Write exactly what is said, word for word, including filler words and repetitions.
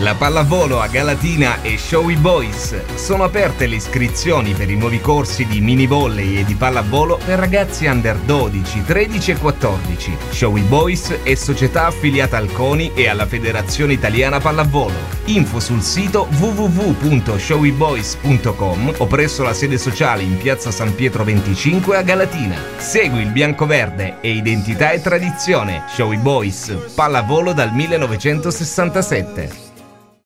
La pallavolo a Galatina e Showy Boys. Sono aperte le iscrizioni per i nuovi corsi di mini volley e di pallavolo per ragazzi under dodici, tredici e quattordici. Showy Boys è società affiliata al CONI e alla Federazione Italiana Pallavolo. Info sul sito w w w punto showy boys punto com o presso la sede sociale in piazza San Pietro venticinque a Galatina. Segui il biancoverde e identità e tradizione. Showy Boys, pallavolo dal millenovecentosessantasette.